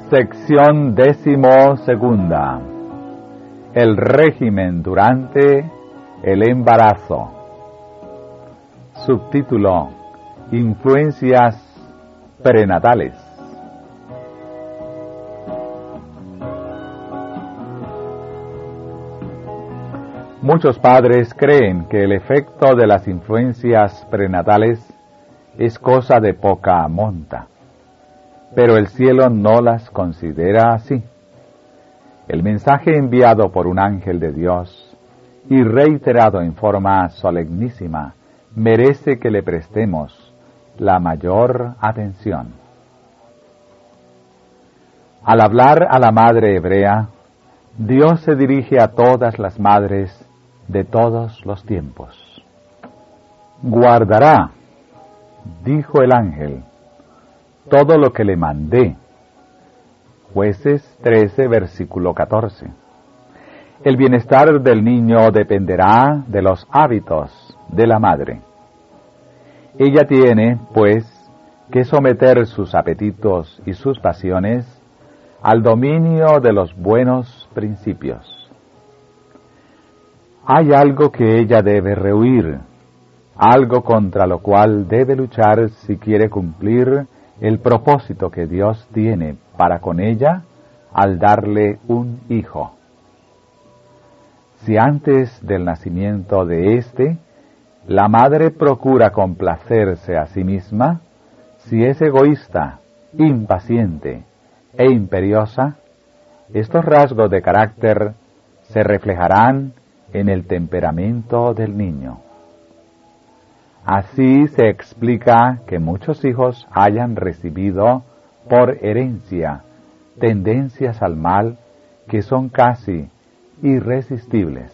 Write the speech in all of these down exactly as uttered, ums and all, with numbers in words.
Sección décimo segunda. El régimen durante el embarazo. Subtítulo: Influencias prenatales. Muchos padres creen que el efecto de las influencias prenatales es cosa de poca monta, pero el cielo no las considera así. El mensaje enviado por un ángel de Dios y reiterado en forma solemnísima merece que le prestemos la mayor atención. Al hablar a la madre hebrea, Dios se dirige a todas las madres de todos los tiempos. Guardará, dijo el ángel, todo lo que le mandé. Jueces trece, versículo catorce. El bienestar del niño dependerá de los hábitos de la madre. Ella tiene, pues, que someter sus apetitos y sus pasiones al dominio de los buenos principios. Hay algo que ella debe rehuir, algo contra lo cual debe luchar si quiere cumplir el propósito que Dios tiene para con ella al darle un hijo. Si antes del nacimiento de éste, la madre procura complacerse a sí misma, si es egoísta, impaciente e imperiosa, estos rasgos de carácter se reflejarán en el temperamento del niño. Así se explica que muchos hijos hayan recibido por herencia tendencias al mal que son casi irresistibles.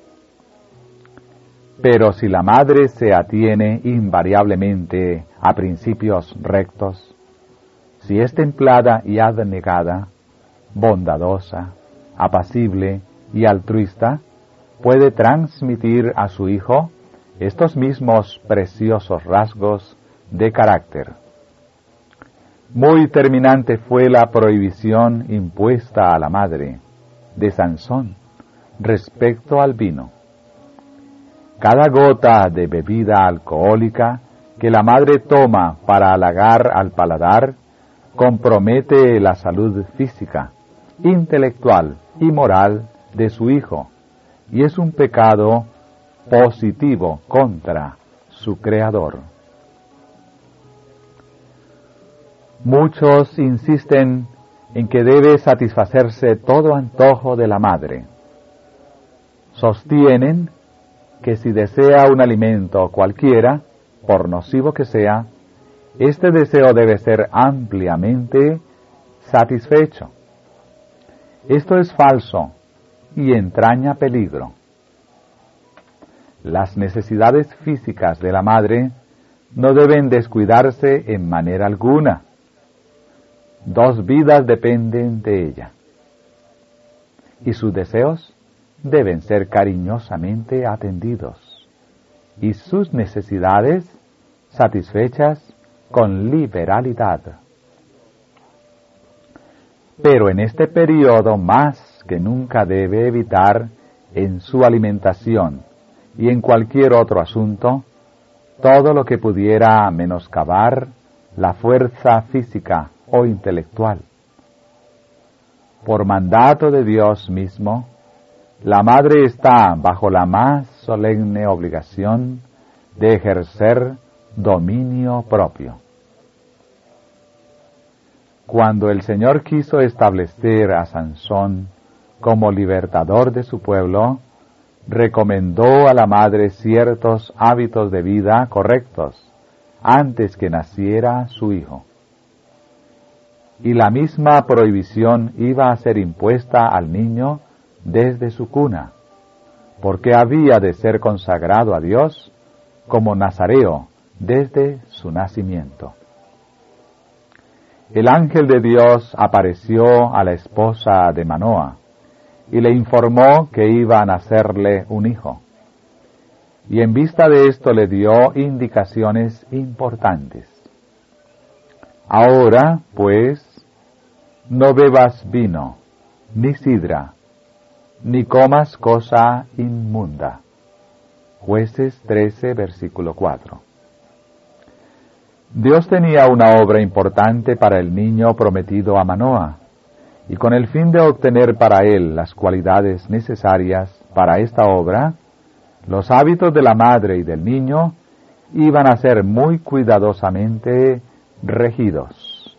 Pero si la madre se atiene invariablemente a principios rectos, si es templada y abnegada, bondadosa, apacible y altruista, puede transmitir a su hijo estos mismos preciosos rasgos de carácter. Muy terminante fue la prohibición impuesta a la madre de Sansón respecto al vino. Cada gota de bebida alcohólica que la madre toma para halagar al paladar compromete la salud física, intelectual y moral de su hijo, y es un pecado positivo contra su Creador. Muchos insisten en que debe satisfacerse todo antojo de la madre. Sostienen que si desea un alimento cualquiera, por nocivo que sea, este deseo debe ser ampliamente satisfecho. Esto es falso y entraña peligro. Las necesidades físicas de la madre no deben descuidarse en manera alguna. Dos vidas dependen de ella, y sus deseos deben ser cariñosamente atendidos, y sus necesidades satisfechas con liberalidad. Pero en este periodo más que nunca debe evitar en su alimentación y en cualquier otro asunto todo lo que pudiera menoscabar la fuerza física o intelectual. Por mandato de Dios mismo, la madre está bajo la más solemne obligación de ejercer dominio propio. Cuando el Señor quiso establecer a Sansón como libertador de su pueblo, recomendó a la madre ciertos hábitos de vida correctos antes que naciera su hijo. Y la misma prohibición iba a ser impuesta al niño desde su cuna, porque había de ser consagrado a Dios como nazareo desde su nacimiento. El ángel de Dios apareció a la esposa de Manoa y le informó que iba a nacerle un hijo. Y en vista de esto le dio indicaciones importantes. Ahora, pues, No bebas vino, ni sidra, ni comas cosa inmunda. Jueces trece, versículo cuatro. Dios tenía una obra importante para el niño prometido a Manoah, y con el fin de obtener para él las cualidades necesarias para esta obra, los hábitos de la madre y del niño iban a ser muy cuidadosamente regidos.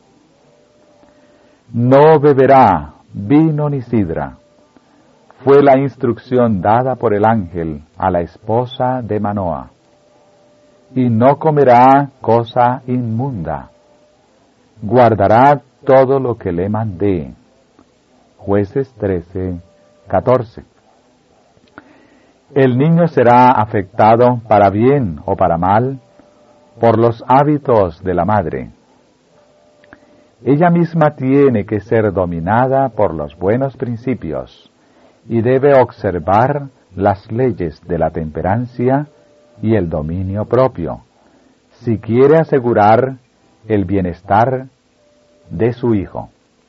No beberá vino ni sidra, fue la instrucción dada por el ángel a la esposa de Manoah. Y no comerá cosa inmunda, guardará todo lo que le mandé. Jueces trece, catorce. El niño será afectado para bien o para mal por los hábitos de la madre. Ella misma tiene que ser dominada por los buenos principios y debe observar las leyes de la temperancia y el dominio propio, si quiere asegurar el bienestar de su hijo.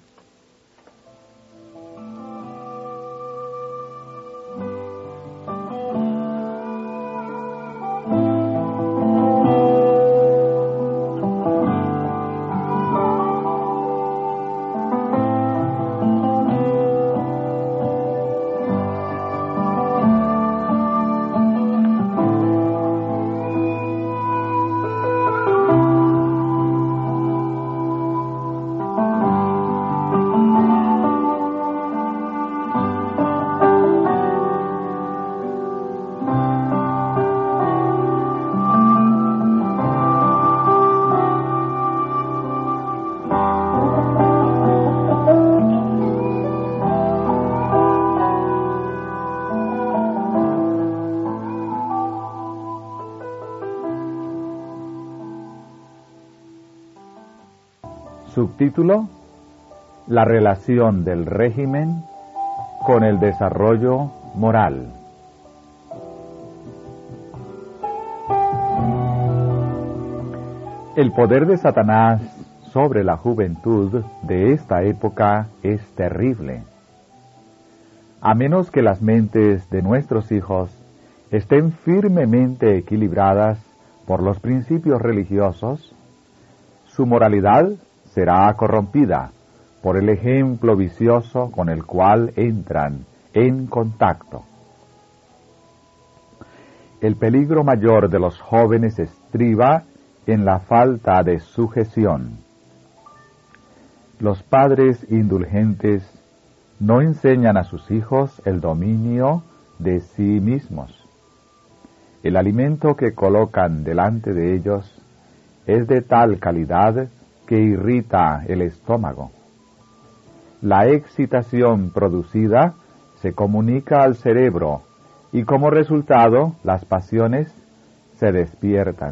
Subtítulo: La relación del régimen con el desarrollo moral. El poder de Satanás sobre la juventud de esta época es terrible. A menos que las mentes de nuestros hijos estén firmemente equilibradas por los principios religiosos, su moralidad será corrompida por el ejemplo vicioso con el cual entran en contacto. El peligro mayor de los jóvenes estriba en la falta de sujeción. Los padres indulgentes no enseñan a sus hijos el dominio de sí mismos. El alimento que colocan delante de ellos es de tal calidad que irrita el estómago. La excitación producida se comunica al cerebro y como resultado las pasiones se despiertan.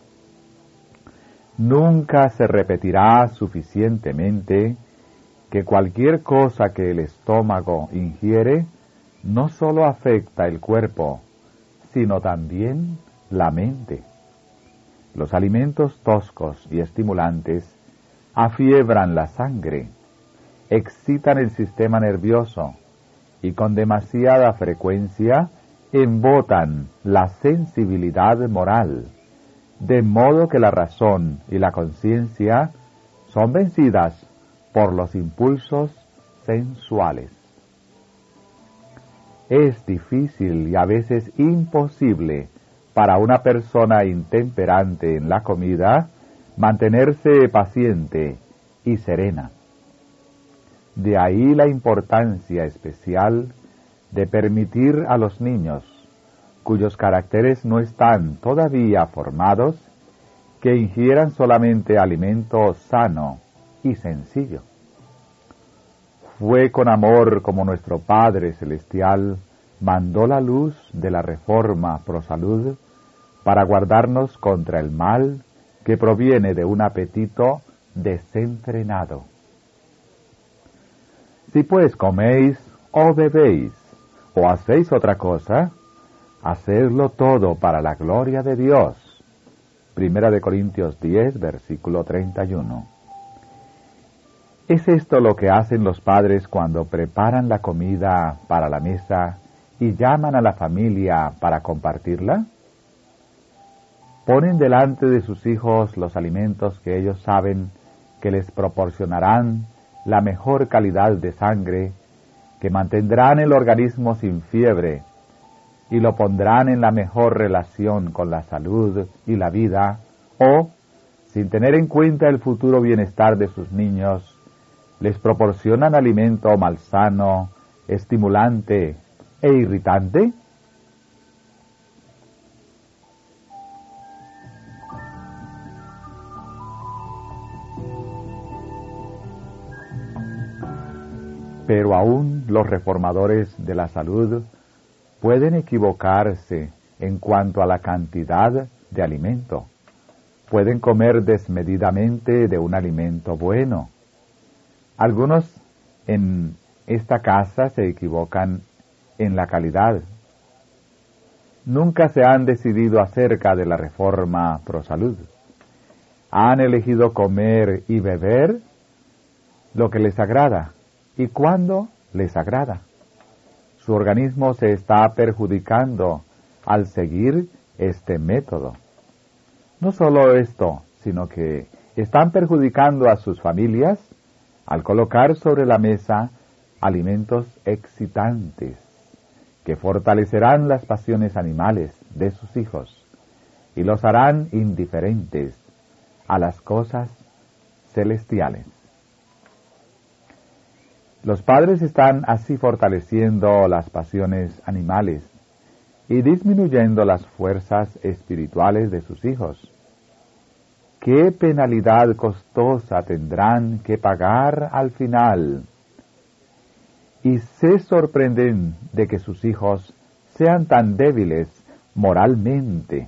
Nunca se repetirá suficientemente que cualquier cosa que el estómago ingiere no solo afecta el cuerpo, sino también la mente. Los alimentos toscos y estimulantes afiebran la sangre, excitan el sistema nervioso y con demasiada frecuencia embotan la sensibilidad moral, de modo que la razón y la conciencia son vencidas por los impulsos sensuales. Es difícil y a veces imposible para una persona intemperante en la comida mantenerse paciente y serena. De ahí la importancia especial de permitir a los niños, cuyos caracteres no están todavía formados, que ingieran solamente alimento sano y sencillo. Fue con amor como nuestro Padre Celestial mandó la luz de la reforma pro salud para guardarnos contra el mal que proviene de un apetito desenfrenado. Si pues coméis o bebéis o hacéis otra cosa, hacedlo todo para la gloria de Dios. Primera de Corintios diez, versículo treinta y uno. ¿Es esto lo que hacen los padres cuando preparan la comida para la mesa y llaman a la familia para compartirla? ¿Ponen delante de sus hijos los alimentos que ellos saben que les proporcionarán la mejor calidad de sangre, que mantendrán el organismo sin fiebre y lo pondrán en la mejor relación con la salud y la vida, o, sin tener en cuenta el futuro bienestar de sus niños, les proporcionan alimento malsano, estimulante e irritante? Pero aún los reformadores de la salud pueden equivocarse en cuanto a la cantidad de alimento. Pueden comer desmedidamente de un alimento bueno. Algunos en esta casa se equivocan en la calidad. Nunca se han decidido acerca de la reforma pro salud. Han elegido comer y beber lo que les agrada y cuando les agrada. Su organismo se está perjudicando al seguir este método. No solo esto, sino que están perjudicando a sus familias al colocar sobre la mesa alimentos excitantes que fortalecerán las pasiones animales de sus hijos y los harán indiferentes a las cosas celestiales. Los padres están así fortaleciendo las pasiones animales y disminuyendo las fuerzas espirituales de sus hijos. ¿Qué penalidad costosa tendrán que pagar al final? Y se sorprenden de que sus hijos sean tan débiles moralmente.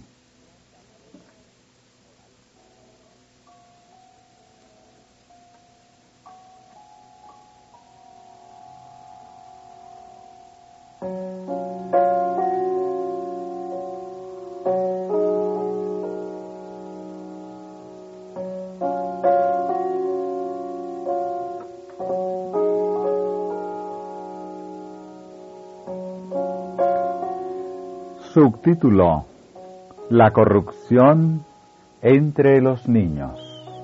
Subtítulo: La corrupción entre los niños.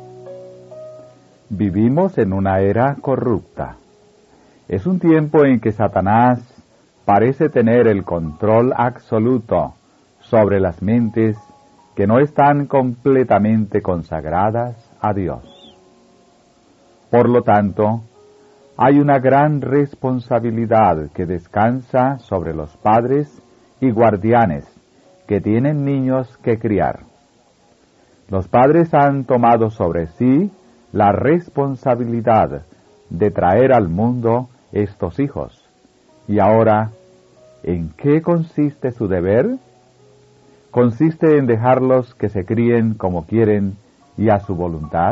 Vivimos en una era corrupta. Es un tiempo en que Satanás parece tener el control absoluto sobre las mentes que no están completamente consagradas a Dios. Por lo tanto, hay una gran responsabilidad que descansa sobre los padres y guardianes que tienen niños que criar. Los padres han tomado sobre sí la responsabilidad de traer al mundo estos hijos. Y ahora, ¿en qué consiste su deber? ¿Consiste en dejarlos que se críen como quieren y a su voluntad?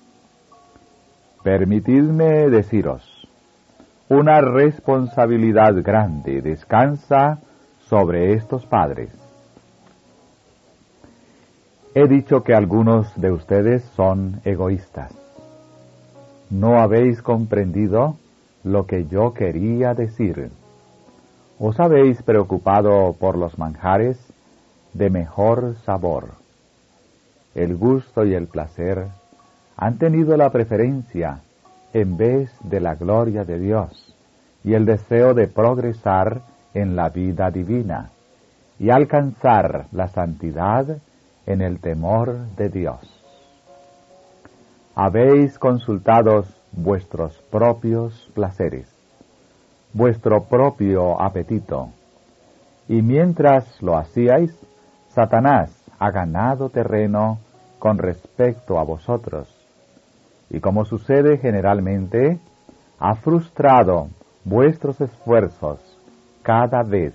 Permitidme deciros, una responsabilidad grande descansa sobre estos padres. He dicho que algunos de ustedes son egoístas. No habéis comprendido lo que yo quería decir. Os habéis preocupado por los manjares de mejor sabor. El gusto y el placer han tenido la preferencia en vez de la gloria de Dios y el deseo de progresar en la vida divina y alcanzar la santidad en el temor de Dios. Habéis consultado vuestros propios placeres, vuestro propio apetito, y mientras lo hacíais, Satanás ha ganado terreno con respecto a vosotros, y como sucede generalmente, ha frustrado vuestros esfuerzos cada vez.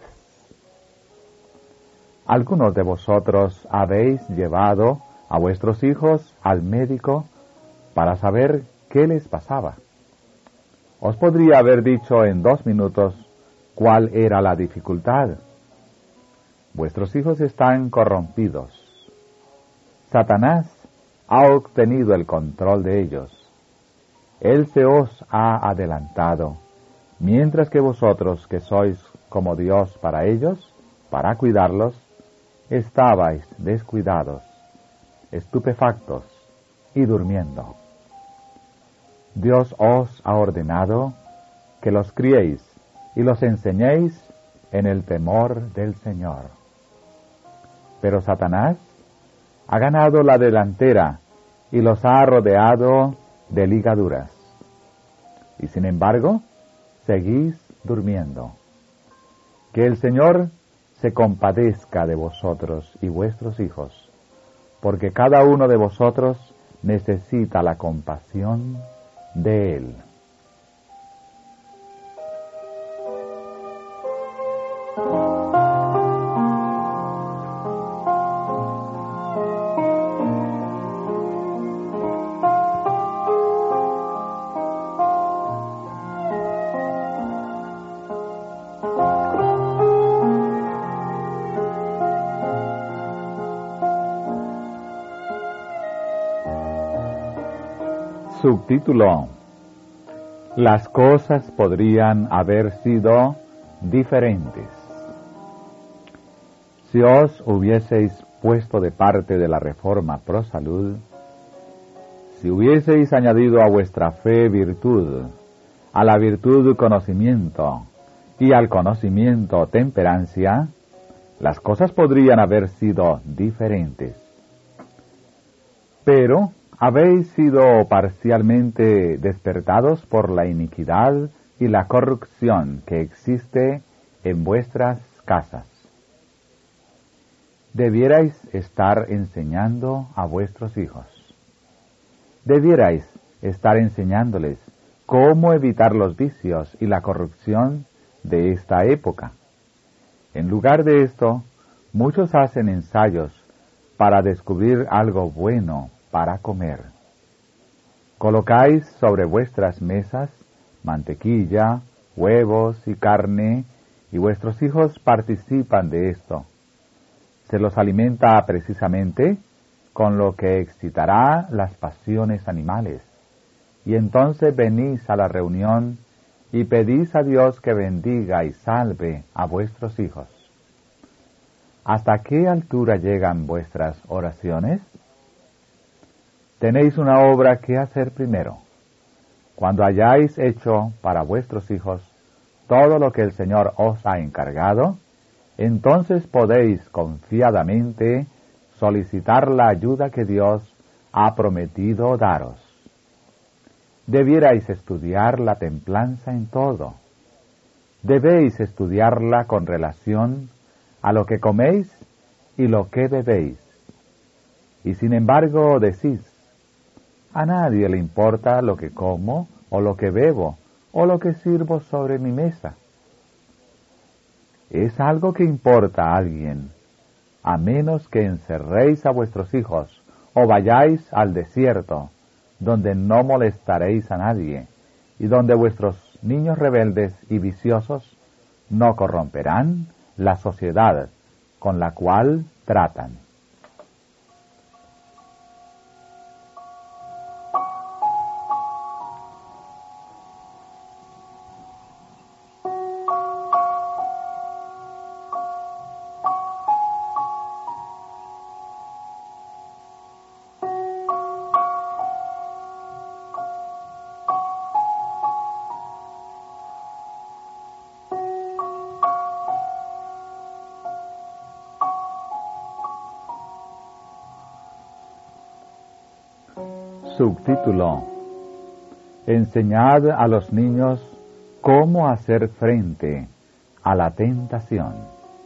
Algunos de vosotros habéis llevado a vuestros hijos al médico para saber qué les pasaba. Os podría haber dicho en dos minutos cuál era la dificultad. Vuestros hijos están corrompidos. Satanás ha obtenido el control de ellos. Él se os ha adelantado, mientras que vosotros, que sois como Dios para ellos, para cuidarlos, estabais descuidados, estupefactos y durmiendo. Dios os ha ordenado que los criéis y los enseñéis en el temor del Señor. Pero Satanás ha ganado la delantera y los ha rodeado de ligaduras. Y sin embargo, seguís durmiendo. Que el Señor se compadezca de vosotros y vuestros hijos, porque cada uno de vosotros necesita la compasión de Él. Subtítulo: Las cosas podrían haber sido diferentes. Si os hubieseis puesto de parte de la reforma pro salud, si hubieseis añadido a vuestra fe virtud, a la virtud conocimiento, y al conocimiento temperancia, las cosas podrían haber sido diferentes. Pero habéis sido parcialmente despertados por la iniquidad y la corrupción que existe en vuestras casas. Debierais estar enseñando a vuestros hijos. Debierais estar enseñándoles cómo evitar los vicios y la corrupción de esta época. En lugar de esto, muchos hacen ensayos para descubrir algo bueno para comer. Colocáis sobre vuestras mesas mantequilla, huevos y carne, y vuestros hijos participan de esto. Se los alimenta precisamente con lo que excitará las pasiones animales. Y entonces venís a la reunión y pedís a Dios que bendiga y salve a vuestros hijos. ¿Hasta qué altura llegan vuestras oraciones? Tenéis una obra que hacer primero. Cuando hayáis hecho para vuestros hijos todo lo que el Señor os ha encargado, entonces podéis confiadamente solicitar la ayuda que Dios ha prometido daros. Debierais estudiar la templanza en todo. Debéis estudiarla con relación a lo que coméis y lo que bebéis. Y sin embargo decís: a nadie le importa lo que como, o lo que bebo, o lo que sirvo sobre mi mesa. Es algo que importa a alguien, a menos que encerréis a vuestros hijos, o vayáis al desierto, donde no molestaréis a nadie, y donde vuestros niños rebeldes y viciosos no corromperán la sociedad con la cual tratan. Subtítulo: Enseñad a los niños cómo hacer frente a la tentación.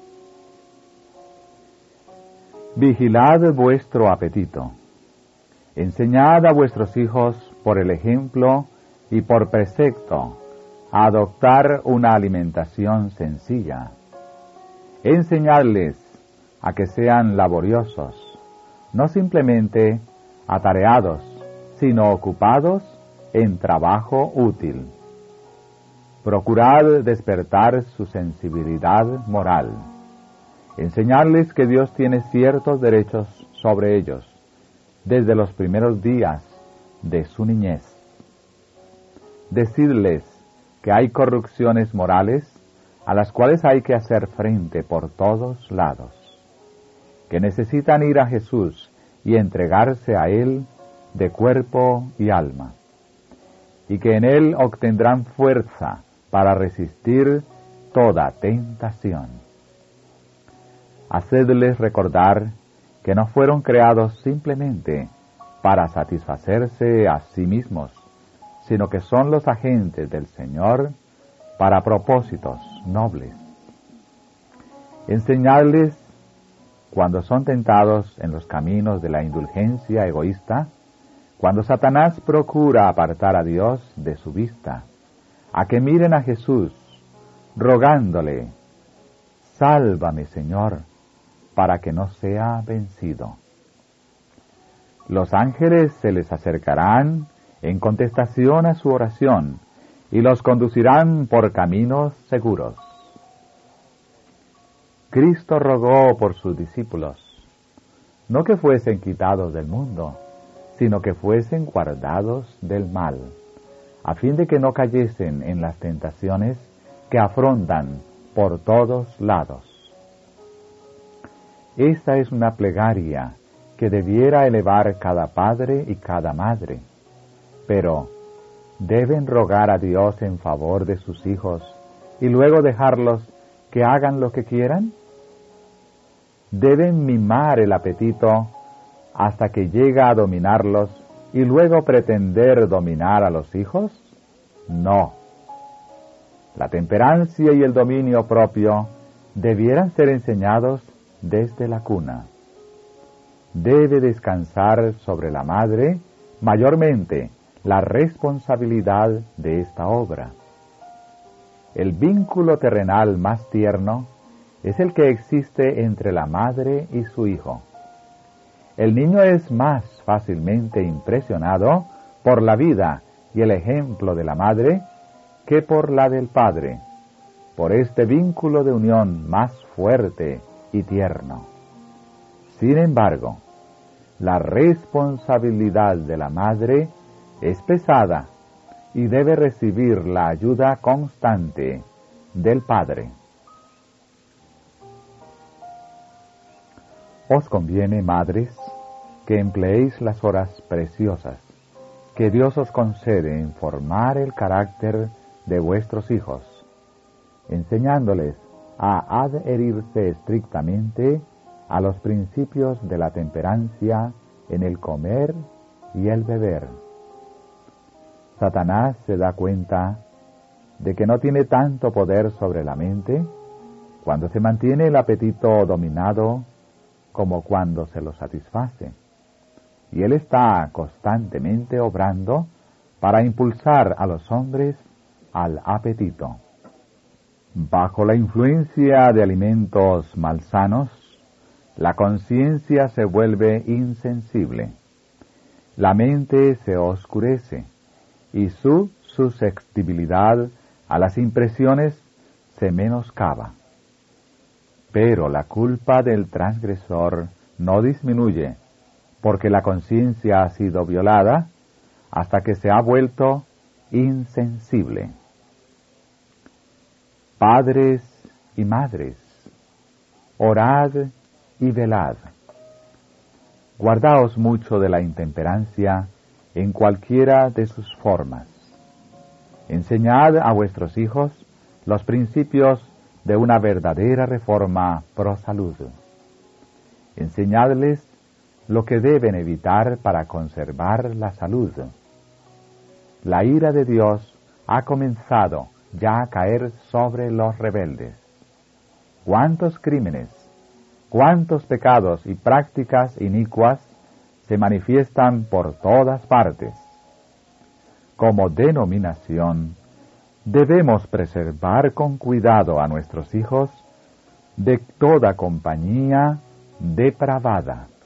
Vigilad vuestro apetito. Enseñad a vuestros hijos por el ejemplo y por precepto a adoptar una alimentación sencilla. Enseñadles a que sean laboriosos, no simplemente atareados, sino ocupados en trabajo útil. Procurad despertar su sensibilidad moral. Enseñarles que Dios tiene ciertos derechos sobre ellos, desde los primeros días de su niñez. decidles que hay corrupciones morales a las cuales hay que hacer frente por todos lados, que necesitan ir a Jesús y entregarse a Él de cuerpo y alma, y que en Él obtendrán fuerza para resistir toda tentación. Hacedles recordar que no fueron creados simplemente para satisfacerse a sí mismos, sino que son los agentes del Señor para propósitos nobles. Enseñadles, cuando son tentados en los caminos de la indulgencia egoísta, cuando Satanás procura apartar a Dios de su vista, a que miren a Jesús, rogándole: sálvame, Señor, para que no sea vencido. Los ángeles se les acercarán en contestación a su oración y los conducirán por caminos seguros. Cristo rogó por sus discípulos, no que fuesen quitados del mundo, sino que fuesen guardados del mal, a fin de que no cayesen en las tentaciones que afrontan por todos lados. Esta es una plegaria que debiera elevar cada padre y cada madre, pero ¿deben rogar a Dios en favor de sus hijos y luego dejarlos que hagan lo que quieran? ¿Deben mimar el apetito hasta que llega a dominarlos y luego pretender dominar a los hijos? No. La temperancia y el dominio propio debieran ser enseñados desde la cuna. Debe descansar sobre la madre mayormente la responsabilidad de esta obra. El vínculo terrenal más tierno es el que existe entre la madre y su hijo. El niño es más fácilmente impresionado por la vida y el ejemplo de la madre que por la del padre, por este vínculo de unión más fuerte y tierno. Sin embargo, la responsabilidad de la madre es pesada y debe recibir la ayuda constante del padre. Os conviene, madres, que empleéis las horas preciosas que Dios os concede en formar el carácter de vuestros hijos, enseñándoles a adherirse estrictamente a los principios de la temperancia en el comer y el beber. Satanás se da cuenta de que no tiene tanto poder sobre la mente cuando se mantiene el apetito dominado como cuando se lo satisface, y él está constantemente obrando para impulsar a los hombres al apetito. Bajo la influencia de alimentos malsanos, la conciencia se vuelve insensible, la mente se oscurece y su susceptibilidad a las impresiones se menoscaba. Pero la culpa del transgresor no disminuye, porque la conciencia ha sido violada hasta que se ha vuelto insensible. Padres y madres, orad y velad. Guardaos mucho de la intemperancia en cualquiera de sus formas. Enseñad a vuestros hijos los principios de una verdadera reforma pro salud. Enseñadles lo que deben evitar para conservar la salud. La ira de Dios ha comenzado ya a caer sobre los rebeldes. ¿Cuántos crímenes, cuántos pecados y prácticas inicuas se manifiestan por todas partes? Como denominación, debemos preservar con cuidado a nuestros hijos de toda compañía depravada.